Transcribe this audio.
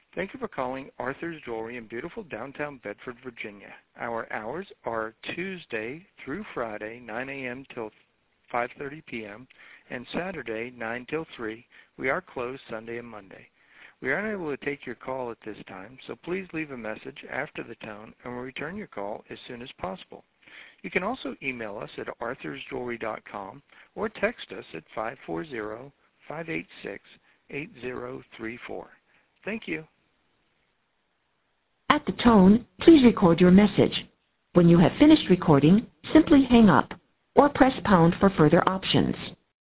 Thank you for calling Arthur's Jewelry in beautiful downtown Bedford, Virginia. Our hours are Tuesday through Friday, 9 a.m. till 5:30 p.m., and Saturday, 9 till 3. We are closed Sunday and Monday. We are unable to take your call at this time, so please leave a message after the tone, and we'll return your call as soon as possible. You can also email us at arthursjewelry.com or text us at 540-586-8034. Thank you. At the tone, please record your message. When you have finished recording, simply hang up or press pound for further options.